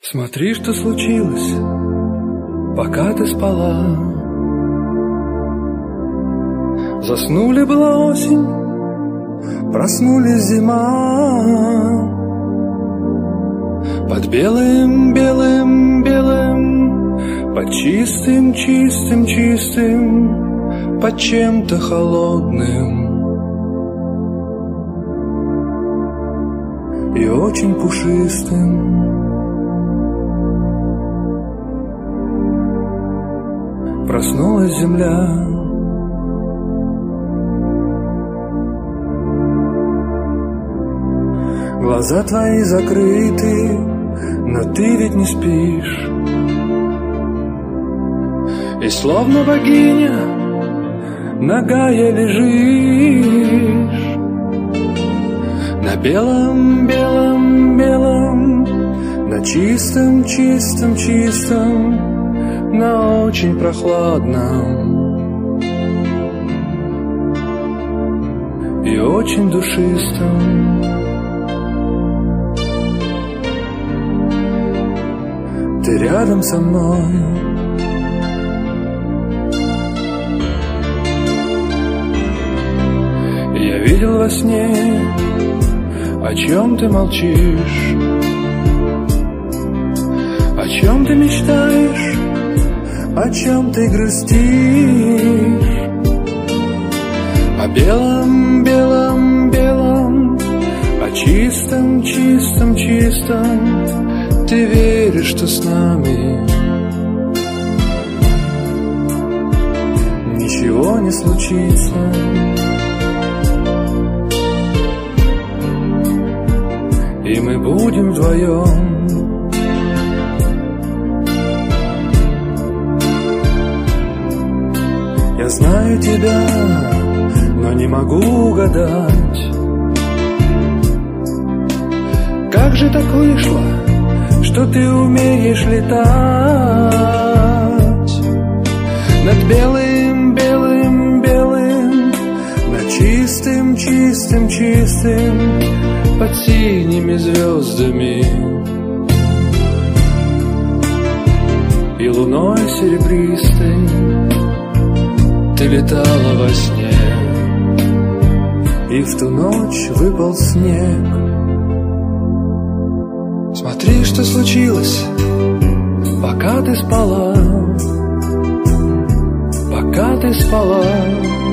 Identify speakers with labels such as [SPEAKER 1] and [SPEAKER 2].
[SPEAKER 1] Смотри, что случилось, пока ты спала. Заснули была осень, проснулись зима. Под белым, белым, белым, под чистым, чистым, чистым, под чем-то холодным и очень пушистым. Проснулась земля. Глаза твои закрыты, но ты ведь не спишь. И словно богиня нагая лежишь на белом, белом, белом, на чистом, чистом, чистом, на очень прохладном и очень душистом. Ты рядом со мной. Я видел во сне, о чем ты молчишь, о чем ты мечтаешь, о чем ты грустишь. О белом, белом, белом, о чистом, чистом, чистом. Ты веришь, что с нами ничего не случится. И мы будем вдвоем. Я знаю тебя, но не могу угадать, как же так вышло, что ты умеешь летать над белым, белым, белым, над чистым, чистым, чистым, под синими звездами и луной серебристой. Ты летала во сне, и в ту ночь выпал снег. Смотри, что случилось, пока ты спала, пока ты спала.